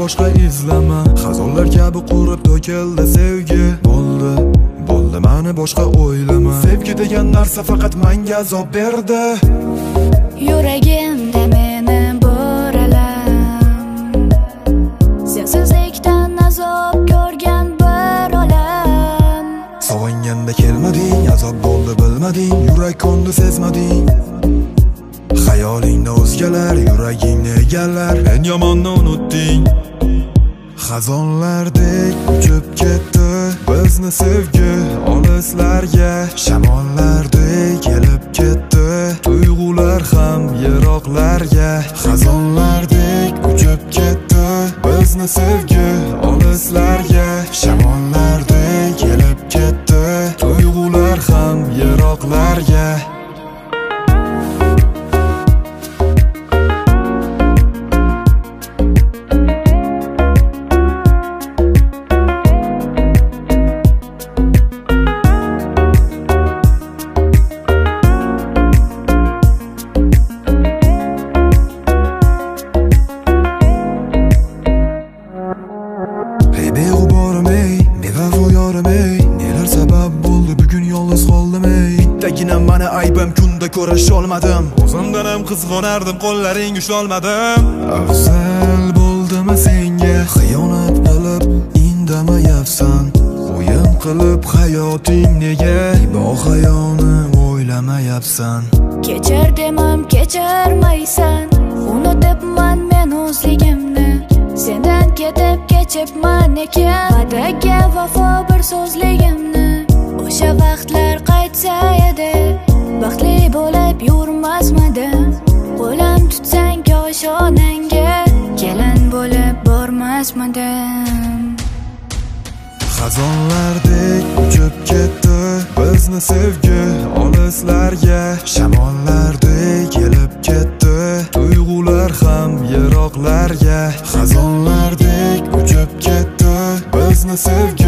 boshqa izlama. Xazonlar kabi qurib to'kildi sevgi. Bo'ldi mani boshqa o'ylama. Sevgi degan narsa faqat menga azob berdi. Yuragimda meni bo'ralam, sensizlikdan azob ko'rgan bir olam. Sog'inganda kelmading, azob bo'ldi bilmading, yurak ko'ndi sezmading. Xayolingda o'zgalar, yuragingni egallar, en yomonni unutding. Xazonlardek uchib ketdi bizni sevgi olislarga. Shamollardek kelib ketdi tuyg'ular ham yiroqlarga. Xazonlardek uchib ketdi bizni sevgi olislarga. Shamollardek kelib ketdi tuyg'ular ham yiroqlarga. Nelar sabab bo'ldi bugun yolg'iz qoldim ey. Bittagina meni aybim kunda ko'risha olmadim. O'zimdan ham qizg'onardim, qo'llaring ushlolmadim. Afzal bo'ldimi senga xiyonat qilib indamayapsan? O'yin qilib hayoting nega bohayoni o'ylamayapsan? Kechir demam kechirmaysan, unutibman men o'zligimni. Sendan ketib kechibman ekan, va'daga vafo bir so'zligimni. O'sha vaqtlar qaytsa edi, baxtli bo'lib yurmasmidim. Qo'lim tutsang koshonangga, kelin bo'lib bormasmidim. Xazonlardek uchib ketdi bizni sevgi olislarga. Shamollardek kelib ketdi tuyg'ular ham yiroqlarga. Xazonlardek uchib ketdi bizni sevgi